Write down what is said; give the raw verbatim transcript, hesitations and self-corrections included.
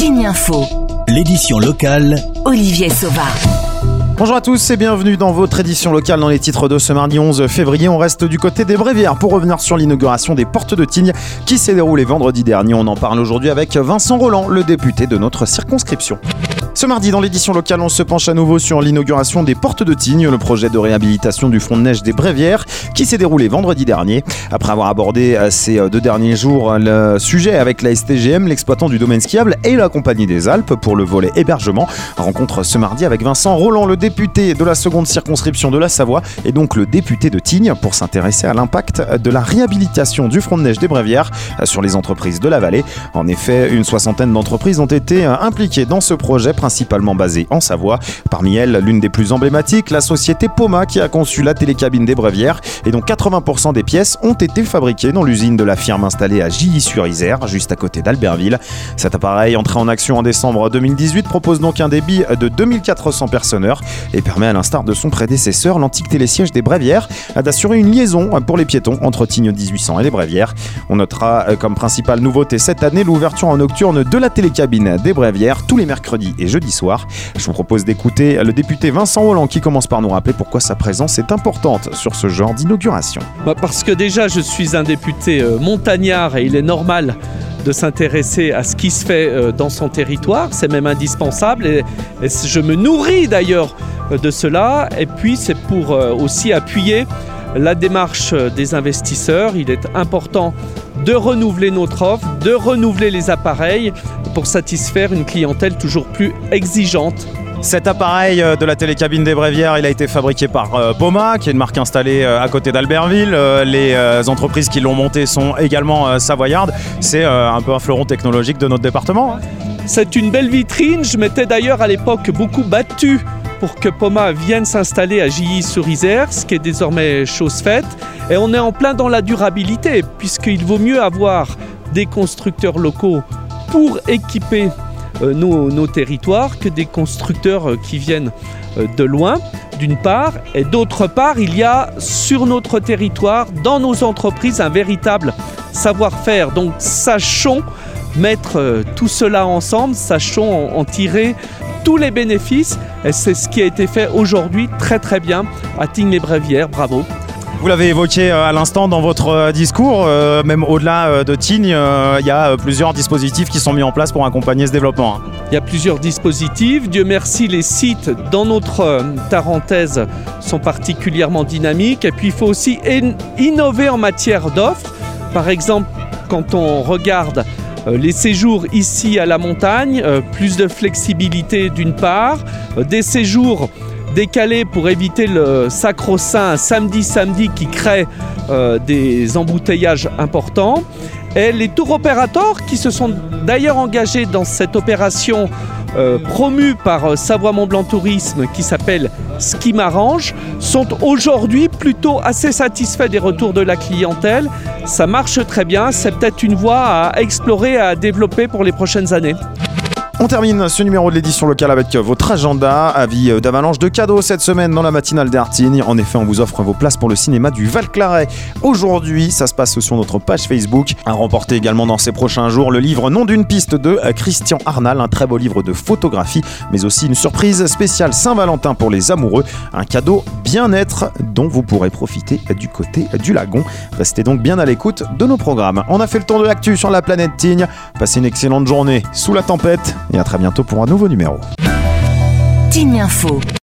Tignes Info. L'édition locale. Olivier Sauva. Bonjour à tous et bienvenue dans votre édition locale dans les titres de ce mardi onze février. On reste du côté des Bréviaires pour revenir sur l'inauguration des portes de Tignes qui s'est déroulée vendredi dernier. On en parle aujourd'hui avec Vincent Rolland, le député de notre circonscription. Ce mardi, dans l'édition locale, on se penche à nouveau sur l'inauguration des portes de Tignes, le projet de réhabilitation du front de neige des Bréviaires qui s'est déroulé vendredi dernier. Après avoir abordé ces deux derniers jours le sujet avec la S T G M, l'exploitant du domaine skiable et la Compagnie des Alpes pour le volet hébergement, rencontre ce mardi avec Vincent Rolland, le député de la seconde circonscription de la Savoie et donc le député de Tignes pour s'intéresser à l'impact de la réhabilitation du front de neige des Brévières sur les entreprises de la vallée. En effet, une soixantaine d'entreprises ont été impliquées dans ce projet, principalement basé en Savoie. Parmi elles, l'une des plus emblématiques, la société Poma qui a conçu la télécabine des Brévières et dont quatre-vingts pour cent des pièces ont été fabriquées dans l'usine de la firme installée à Gilly-sur-Isère, juste à côté d'Albertville. Cet appareil, entré en action en décembre deux mille dix-huit, propose donc un débit de deux mille quatre cents personnes-heure et permet, à l'instar de son prédécesseur, l'antique télésiège des Brévières, d'assurer une liaison pour les piétons entre Tignes dix-huit cents et les Brévières. On notera comme principale nouveauté cette année l'ouverture en nocturne de la télécabine des Brévières tous les mercredis et jeudis soir. Je vous propose d'écouter le député Vincent Rolland qui commence par nous rappeler pourquoi sa présence est importante sur ce genre d'inauguration. Bah parce que déjà je suis un député euh, montagnard et il est normal de s'intéresser à ce qui se fait euh, dans son territoire, c'est même indispensable et, et je me nourris d'ailleurs euh, de cela et puis c'est pour euh, aussi appuyer la démarche des investisseurs. Il est important de renouveler notre offre, de renouveler les appareils pour satisfaire une clientèle toujours plus exigeante. Cet appareil de la télécabine des Brévières, il a été fabriqué par euh, Poma, qui est une marque installée euh, à côté d'Albertville. Euh, les euh, entreprises qui l'ont monté sont également euh, savoyardes. C'est euh, un peu un fleuron technologique de notre département. Hein. C'est une belle vitrine. Je m'étais d'ailleurs à l'époque beaucoup battu pour que Poma vienne s'installer à Gilly-sur-Isère, ce qui est désormais chose faite. Et on est en plein dans la durabilité, puisqu'il vaut mieux avoir des constructeurs locaux pour équiper euh, nos, nos territoires que des constructeurs euh, qui viennent euh, de loin, d'une part. Et d'autre part, il y a sur notre territoire, dans nos entreprises, un véritable savoir-faire. Donc sachons mettre euh, tout cela ensemble, sachons en, en tirer tous les bénéfices et c'est ce qui a été fait aujourd'hui très très bien à Tignes-les-Brévières, bravo. Vous l'avez évoqué à l'instant dans votre discours, euh, même au-delà de Tignes, il euh, y a plusieurs dispositifs qui sont mis en place pour accompagner ce développement. Il y a plusieurs dispositifs, Dieu merci les sites dans notre euh, Tarentaise sont particulièrement dynamiques et puis il faut aussi in- innover en matière d'offres. Par exemple, quand on regarde Euh, les séjours ici à la montagne, euh, plus de flexibilité d'une part, euh, des séjours décalés pour éviter le sacro-saint samedi-samedi qui crée euh, des embouteillages importants. Et les tour opérateurs qui se sont d'ailleurs engagés dans cette opération euh, promue par euh, Savoie-Mont-Blanc Tourisme qui s'appelle Ski m'arrange sont aujourd'hui plutôt assez satisfaits des retours de la clientèle. Ça marche très bien, c'est peut-être une voie à explorer, à développer pour les prochaines années. On termine ce numéro de l'édition locale avec votre agenda. Avis d'avalanche de cadeaux cette semaine dans la matinale d'Artignes. En effet, on vous offre vos places pour le cinéma du Val-Claret. Aujourd'hui, ça se passe sur notre page Facebook. À remporter également dans ces prochains jours le livre Nom d'une piste de Christian Arnal, un très beau livre de photographie, mais aussi une surprise spéciale Saint-Valentin pour les amoureux. Un cadeau bien-être dont vous pourrez profiter du côté du lagon. Restez donc bien à l'écoute de nos programmes. On a fait le tour de l'actu sur la planète Tignes. Passez une excellente journée sous la tempête. Et à très bientôt pour un nouveau numéro. Tignes Info.